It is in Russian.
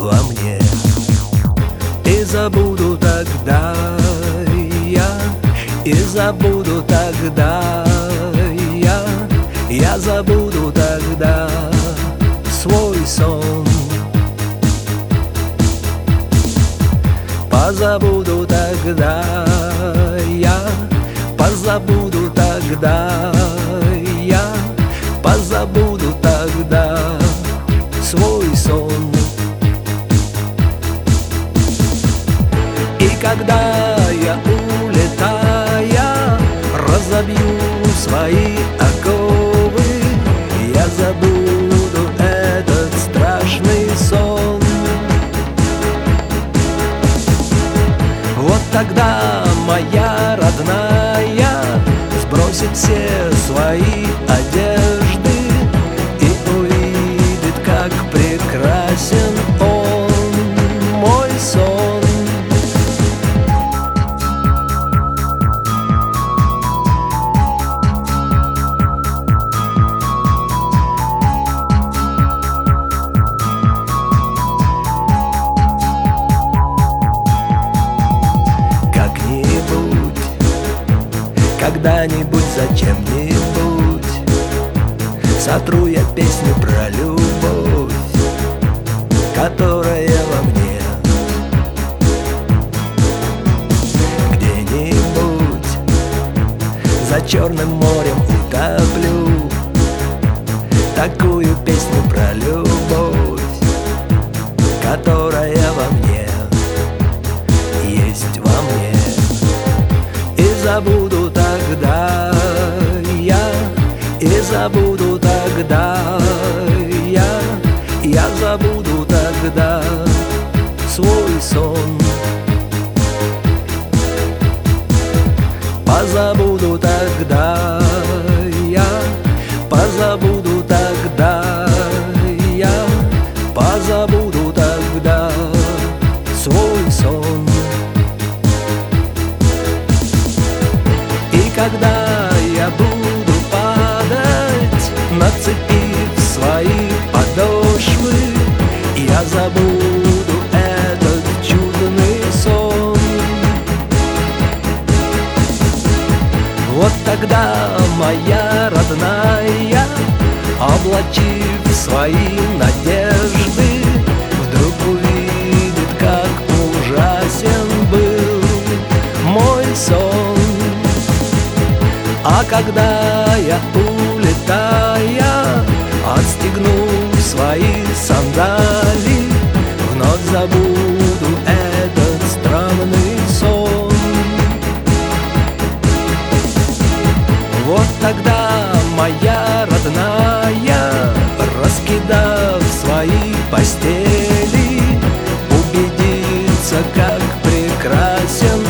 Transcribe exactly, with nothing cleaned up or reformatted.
во мне. И забуду тогда я, и забуду тогда я, я забуду тогда свой сон. Позабуду тогда я, позабуду тогда я, позабуду тогда свой сон. И когда я, улетая, разобью свои оковы, я забуду этот страшный сон. Вот тогда моя родная сбросит все свои одежды и увидит, как прекрасен он, мой сон. Когда-нибудь, зачем-нибудь сотру я песню про любовь, которая во мне. Где-нибудь за Черным морем утоплю такую песню про любовь, которая во мне, есть во мне. И забуду тогда я, и забуду тогда я, я забуду тогда свой сон. Позабуду тогда я, позабуду тогда я, позабуду тогда свой сон. И когда я буду падать, нацепив свои подошвы, я забуду этот чудный сон. Вот тогда моя родная, облачив свои надежды, вдруг увидит, как ужасен был мой сон. А когда я, улетая, отстегну свои сандали, вновь забуду этот странный сон. Вот тогда моя родная, раскидав свои постели, убедится, как прекрасен